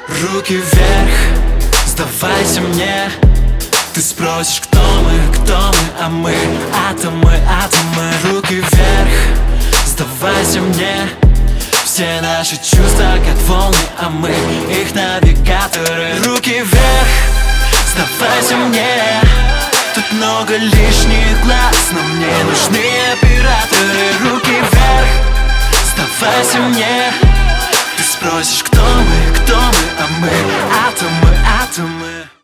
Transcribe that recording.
Руки вверх, сдавайся мне. Ты спросишь, кто мы, а мы атомы. Руки вверх, сдавайся мне. Все наши чувства как волны, а мы их навигаторы. Руки вверх, сдавайся мне. Тут много лишних глаз, но мне нужны операторы. Руки вверх, сдавайся мне. Ты спросишь, кто